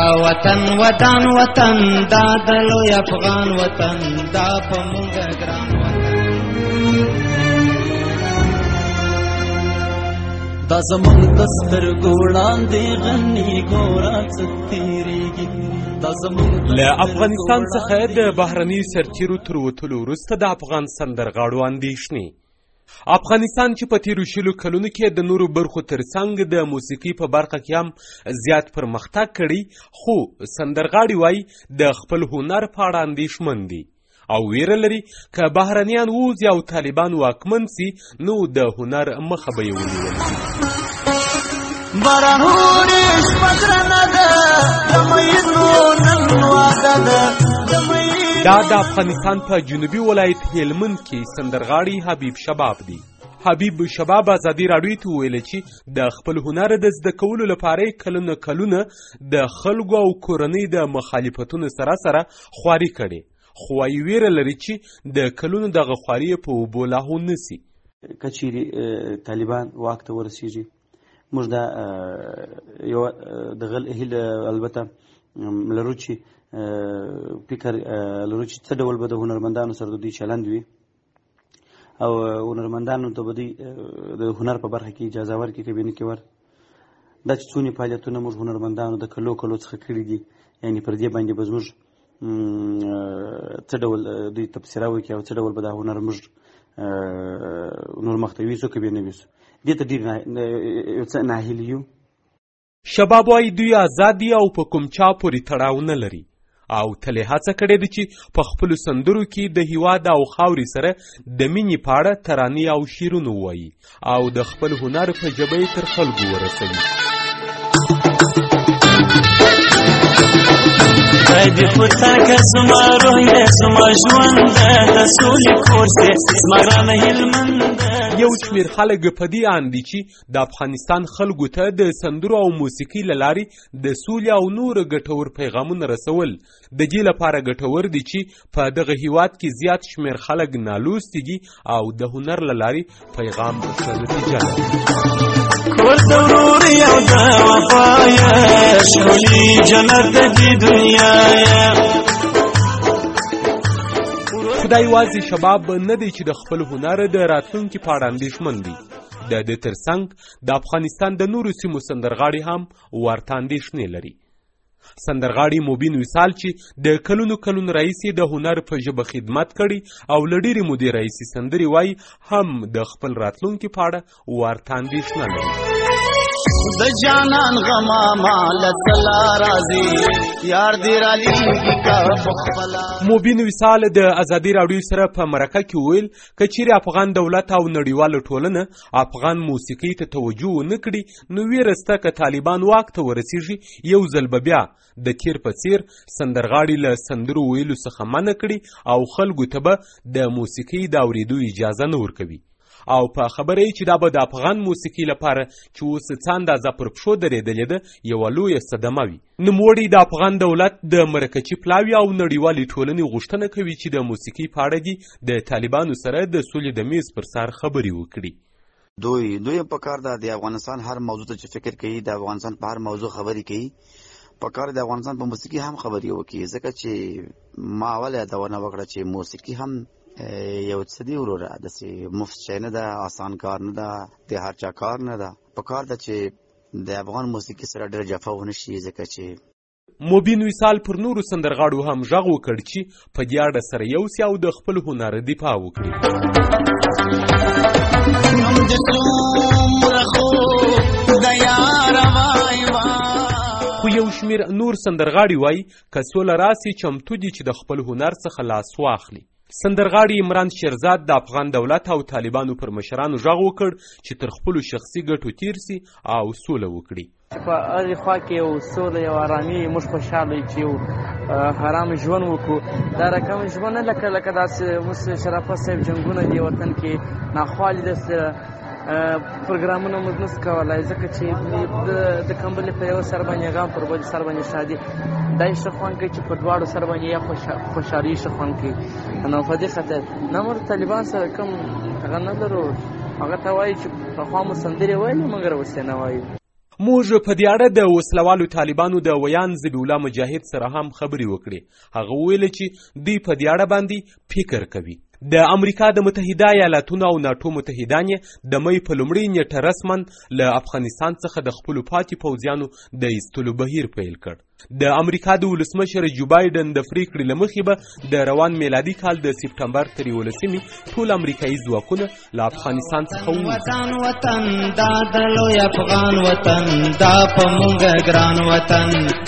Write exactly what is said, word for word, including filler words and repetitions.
وطن ودان وطن دا د لوی افغان وطن دا په موږ ګران وطن دا زمونږ د سترګو وړاندې غني ګوره څه تېرېږي. له افغانستان څخه د بهرني سرتیرو تر وتلو وروسته د افغان سندرغاړو اندېښنې. افغانستان چې په تیرو شلو کلونو کې د نورو برخو ترڅنګ د موسیقي په برخه کې هم زیات پرمختګ کړی، خو سندرغاړي وایي د خپل هنر په اړه اندېښمن دي او ویره لري که بهرنیان ووځي او طالبان واکمن سي نو د هنر مخه به یې ونیول شي. دا د افغانستان په جنوبي ولایت هلمند کې سندرغاړي حبیب شباب دی. حبیب شباب ازادي راډیو ته ویل چې د خپل هنر د زده کولو لپاره کلونه کلونه د خلکو او کورنۍ د مخالفتونو سره سره خواري کړي، خو وايي ویره لري چې د کلونو دغه خواري په اوبو لاهو نسي. که چیرې طالبان واک ته ورسیږي موږ دا یو د غل هیله البته لرو چې فکر لرو چې څه ډول به د هنرمندانو سره د دوی چلند وي او هنرمندانو ته به دوی د هنر په برخه کې اجازه ورکړي که نه کړي ور دا چې څونه فعالیتونه موږ هنرمندانو د کلو کلو څخه کړي دي، یعنې پر دې باندې به زموږ څه ډول دوی تبصره وکړي او څه ډول به دا هنر موږ نور مخته ویسو که بیا نه ویسو دې ته ډېر یو څه ناهیلي یو. شباب وایي دوی آزاد دي او په کوم چا پورې تړاو نه لري او تل یې هڅه کړې ده چې په خپلو سندرو کې د هیواد او خاورې سره د مینې په اړه ترانې او شعرونه ووایي او د خپل هنر په ژبه یې تر خلکو ورسوي. دی خودتا که زما روح دی زما ژوند د سولې کور دی زما ګرانه هلمند. یو شمېر خلک په دې اند دي چې د افغانستان خلکو ته د سندرو او موسیقۍ له لارې د سولې او نورو ګټور پیغامونه رسول د دې لپاره ګټور دي چې په دغه هیواد کې زیات شمېر خلک نالوستي دي او د هنر له لارې پیغام ښه نتیجه لري. کور د ورور یو د وفا یې ښکلي جنت د دې دنیا یې. خدای یوازې شباب نه دی چې د خپل هنر د راتلونکي په اړه اندېښمن دي، د دې ترڅنګ د افغانستان د نورو سیمو سندرغاړي هم ورته اندېښنې لري. سندرغاړي موبین وصال چې د کلونو کلونو راهیسې د هنر په ژبه خدمت کړي او له ډېرې مودې راهیسې سندرې وایي هم د خپل راتلونکي په اړه ورته اندېښنه لري. د جانان غما مال تلا راځي یار دې رالیږي کا خپلا. موبین وصال د ازادي راډیو سره په مرکه کې ویل که چیرې افغان دولت او نړیواله ټولنه افغان موسیقۍ ته توجه ونه کړي نو ویره شته که طالبان واک ته ورسیږي یو ځل به بیا د تیر په څیر سندرغاړي له سندرو ویلو څخه منع کړي او خلکو ته به د موسیقۍ د اورېدو اجازه نه ورکوي او په خبره یې چې دا به د افغان موسیقۍ لپاره چې اوس څه اندازه پر پښو درېدلې ده یوه لویه صدمه وي. نوموړی د افغان دولت د مرکچي پلاوي او نړیوالې ټولنې غوښتنه کوي چې د موسیقۍ په اړه دي د طالبانو سره د سولې د میز پر سر خبرې وکړي. دوی دوی په کار ده د افغانستان هر موضوع ته چې فکر کوي د افغانستان په هر موضوع خبرې کوي په کار د افغانستان په موسیقۍ هم خبرې وکړي ځکه چې ما اول یادونه وکړه چې موسیقي هم یو څه دی وروره داسې مفت شی نه ده، آسان کار نه ده، د هر چا کار نه ده. په کار ده چې د افغان موسیقي سره ډېر جفا ونه شي ځکه چې موبین وصال پر نورو سندرغاړو هم غږ وکړ چې په دې اړه سره یو سي او د خپل هنر دفاع وکړي. خو یو شمېر نور سندرغاړي وایي که سوله راسي چمتو دي چې د خپل هنر څخه لاس واخلي. سندرغاړي عمران شیرزاد د افغان دولت او طالبانو پر مشرانو غږ وکړ چې تر خپلو شخصي ګټو تیر سي او سوله وکړي. په هغې خوا کې یو سوله یو ارامي موږ خوشحاله یو چې یو حرام ژوند وکړو. دا رقم ژوند نه لکه لکه داسې اوس شرافت صاحب جنګونه دي وطن کې ناخوالې داسې پروګرامونه موږ نسو کولی ځکه چې د کمبلې په یو سر باندې غم پر بل سر باندې شادي دا یې ښه خوند کوي چې په دواړو سر باندې یا خوشحالي ښه خوند کوي. نو په دې خاطر نه موږ طالبان سره کوم هغه نه لرو، هغه ته وایي چې پخوا مو سندرې ویلې مګر اوس یې نه وایو. موږ په دې اړه د وسلوالو طالبانو د ویان ذبیح الله مجاهد سره هم خبرې وکړې. هغه وویل چې دوی په دې اړه باندې فکر کوي. د امریکا د متحده ایالاتونو او ناټو متحدان د مې په لومړۍ نیټه رسما له افغانستان څخه د خپلو پاتې پوځیانو د ایستلو بهیر پیل کړ. د امریکا د ولسمشر جو بایدن د پریکړې له مخې به د روان میلادي کال د سپټمبر تر یولسمې ټول امریکایي ځواکونه له افغانستان څخه وطن وطن دا د لوی افغان وطن دا په موږ ګران وطن